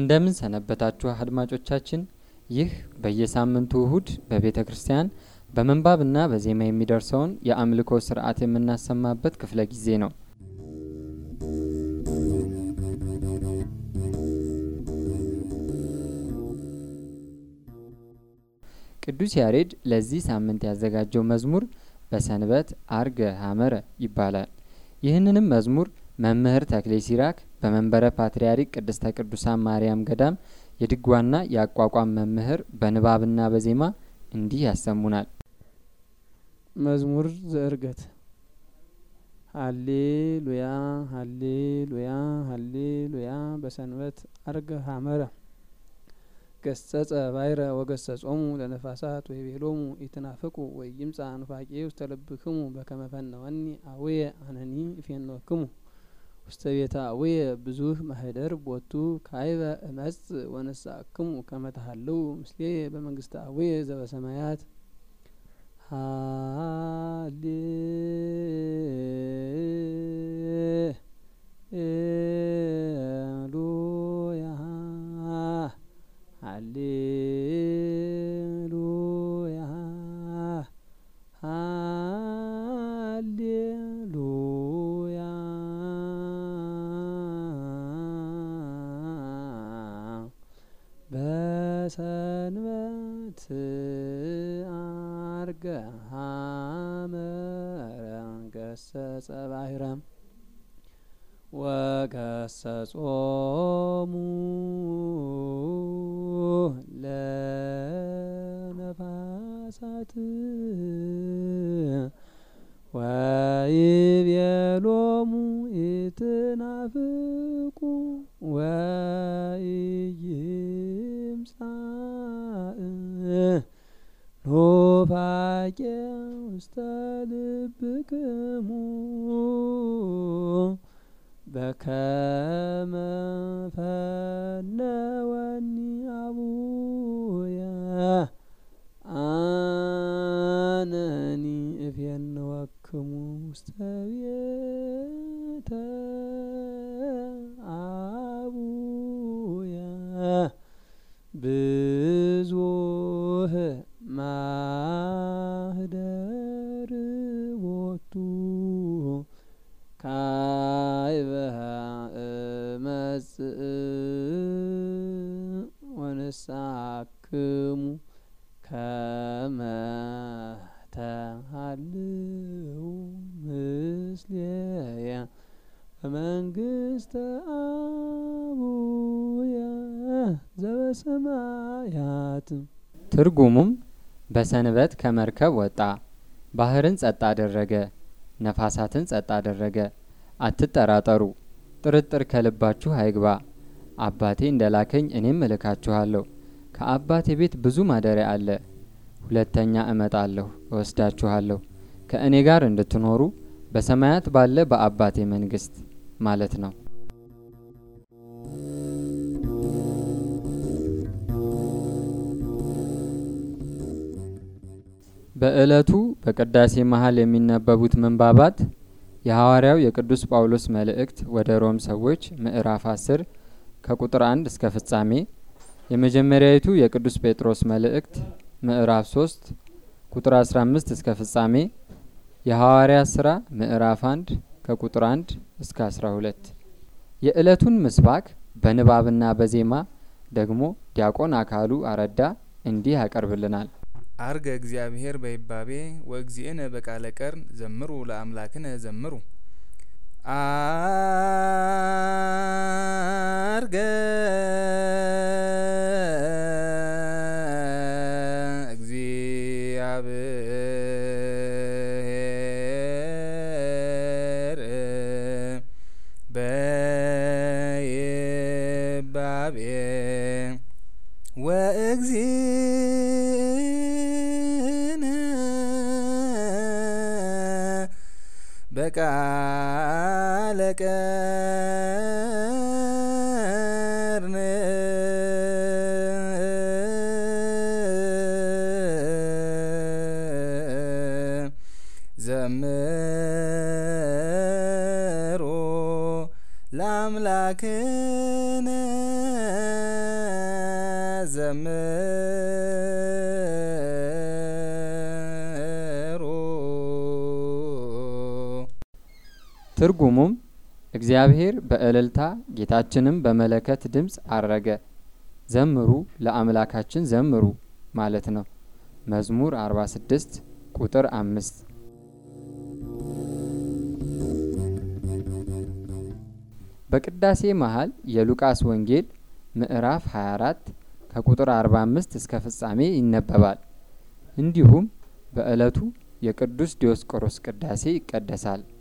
እንደምን ሰነበታችሁ አድማጮቻችን። ይህ በየሳምንቱ እሁድ በቤተክርስቲያን በመንባብና በዜማ የሚደርሰውን የአምልኮ ሥርዓት የምናሰማበት ክፍለ ጊዜ ነው። ቅዱስ ያሬድ ለዚህ ሳምንት ያዘጋጀው መዝሙር በሰንበት አርገ ሐመረ ይባላል። ይህንንም መዝሙር መምህር ተክሌ ሲራክ በመንበረ ፓትርያርክ ቅድስተ ቅዱሳን ማርያም ገዳም የድጓና የአቋቋም መምህር በንባብና በዜማ እንዲህ ያሰሙናል። መዝሙር ዘዕርገት። ሃሌሉያ ሃሌሉያ ሃሌሉያ በሰንበት አርገ ሐመረ ገሰጸ ባይረ ወገሰጾሙ ለነፋሳት ወይቤሎሙ ኢትናፍቁ ወይምጻ ንፋቄ ውስተ ልብክሙ በከመ ፈነወኒ አውየ አነኒ እፌንወክሙ ውስተ ቤተ አውየ ብዙህ ማህደር ቦቱ ካይበ እመጽ ወነሳክሙ ከመ ተሃልው ምስሌ በመንግስተ አውየ ዘበሰማያት። ሃሌሉያ ሃሌሉያ ሃሌሉያ በሰንበት አርገ ሐመረ ገሰጸ ባሕረ ወገሰጾሙ ለነፋሳት ወይቤሎሙ ኢትናፍቁ ወኢይምጻ ኑፋቄ ውስተ ልብክሙ በከመ ፈነወኒ አቡየ አነኒ እፌንወክሙ ውስተ ቤተ አቡየ ብዙህ ማህደር ቦቱ ካይበ እመጽእ ወነሳክሙ ከመ ተሃልው ምስሌየ በመንግስተ አቡየ ዘበሰማያት። ትርጉሙም በሰንበት ከመርከብ ወጣ፣ ባህርን ጸጥ አደረገ፣ ነፋሳትን ጸጥ አደረገ። አትጠራጠሩ፣ ጥርጥር ከልባችሁ አይግባ። አባቴ እንደላከኝ እኔም እልካችኋለሁ። ከአባቴ ቤት ብዙ ማደሪያ አለ። ሁለተኛ እመጣለሁ እወስዳችኋለሁ፣ ከእኔ ጋር እንድትኖሩ በሰማያት ባለ በአባቴ መንግስት ማለት ነው። በእለቱ በቅዳሴ መሃል የሚነበቡት ምንባባት የሐዋርያው የቅዱስ ጳውሎስ መልእክት ወደ ሮም ሰዎች ምዕራፍ 10 ከቁጥር 1 እስከ ፍጻሜ፣ የመጀመሪያይቱ የቅዱስ ጴጥሮስ መልእክት ምዕራፍ 3 ቁጥር 15 እስከ ፍጻሜ፣ የሐዋርያት ሥራ ምዕራፍ 1 ከቁጥር 1 እስከ 12። የእለቱን ምስባክ በንባብና በዜማ ደግሞ ዲያቆን አካሉ አረዳ እንዲህ ያቀርብልናል። አርገ እግዚአብሔር በይባቤ ወእግዚእነ በቃለ ቀርን ዘምሩ ለአምላክነ ዘምሩ። አርገ እግዚአብሔር በይባቤ በቃለ ቀርን ዘምሩ ለአምላክነ ዘምሩ። ትርጉሙም እግዚአብሔር በእልልታ ጌታችንም በመለከት ድምጽ አረገ፣ ዘምሩ ለአምላካችን ዘምሩ ማለት ነው። መዝሙር 46 ቁጥር 5። በቅዳሴ መሃል የሉቃስ ወንጌል ምዕራፍ 24 ከቁጥር 45 እስከ ፍጻሜ ይነበባል። እንዲሁም በእለቱ የቅዱስ ዲዮስቆሮስ ቅዳሴ ይቀደሳል።